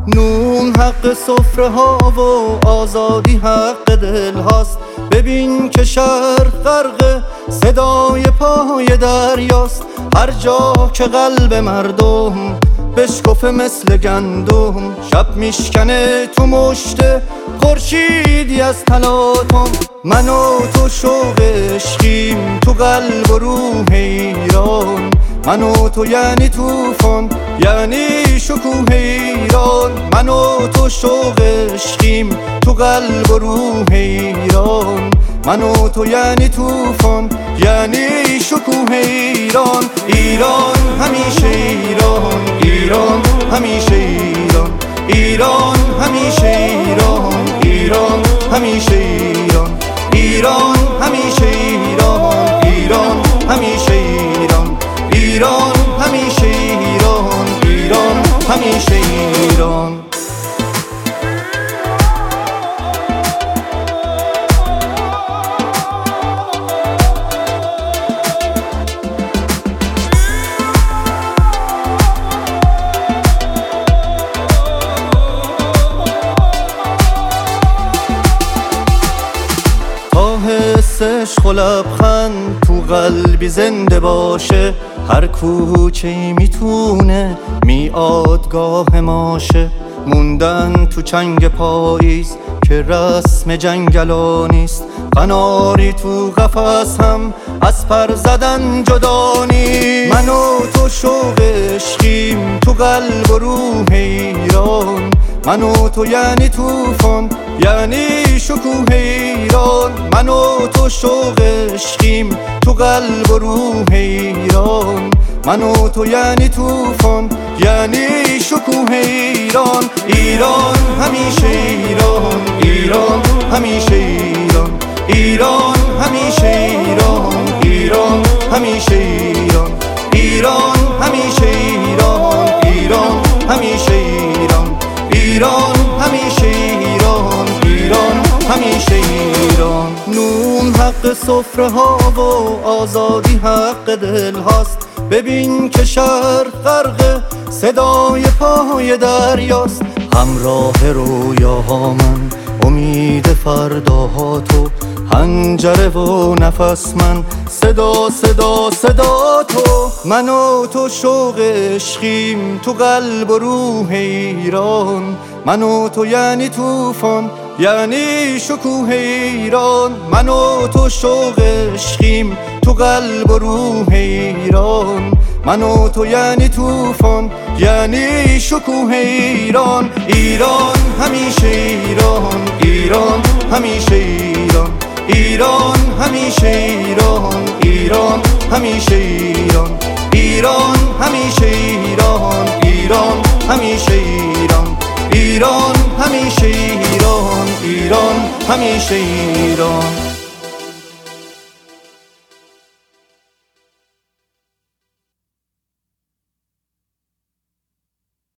نون حق سفره ها و آزادی حق دل هاست. ببین که شهر غرق صدای پای دریاست. هر جا که قلب مردم بشکفه مثل گندم، شب میشکنه تو مشت خورشیدی از تلاطم. من و تو شوق عشقیم تو قلب و روح ایران. من و تو یعنی طوفان، یعنی شکوه ایران. من و تو شوق عشقیم تو قلب و روح ایران. من و تو یعنی طوفان، یعنی شکوه ایران. ایران همیشه ایران، ایران همیشه ایران، ایران همیشه ایران، ایران همیشه ایران، ایران همیشه ایران، ایران همیشه ایران، ایران همیشه ایران، ایران همیشه ایران. عشق و لبخند تو قلبی زنده باشه. هر کوچه‌ای میتونه میادگاه ماشه. موندن تو چنگ پاییز که رسم جنگلانیست. قناری تو قفس هم از پر زدن جدا نیست. من و تو شوق عشقیم تو قلب و روح ایران. من و تو یعنی طوفان، یعنی شکوه ایران. من و تو شوق عشقیم تو قلب و روح ایران. من و تو یعنی طوفان، یعنی شکوه ایران. ایران همیشه ایران، ایران همیشه ایران، ایران همیشه ایران، ایران همیشه ایران، ایران همیشه ایران، ایران همیشه ایران، ایران همیشه ایران، ایران همیشه ایران. نون حق سفره ها و آزادی حق دل هاست. ببین که شهر غرق صدای پای دریاست. همراه رویاها من، امید فرداها تو، حنجره و نفس من، صدا صدا صدا تو. من و تو شوق عشقیم تو قلب و روح ایران. من و تو یعنی طوفان، یعنی شکوه ایران. من و تو شوق عشقیم تو قلب و روح ایران. من و تو یعنی طوفان، یعنی شکوه ایران. ایران همیشه ایران، ایران همیشه ایران، ایران همیشه ایران، ایران همیشه ایران، ایران همیشه ایران، ایران همیشه ایران، ایران همیشه ایران، ایران همیشه ایران.